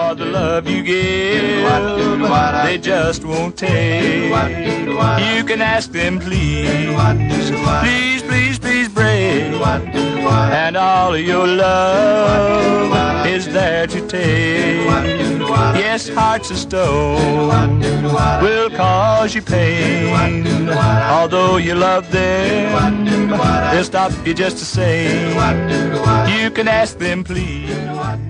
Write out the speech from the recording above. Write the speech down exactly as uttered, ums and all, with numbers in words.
for the love you give, they just won't take. You can ask them, please, please, please, please break, and all of your love is there to take. Yes, hearts of stone will cause you pain. Although you love them, they'll stop you just the same. You can ask them, please.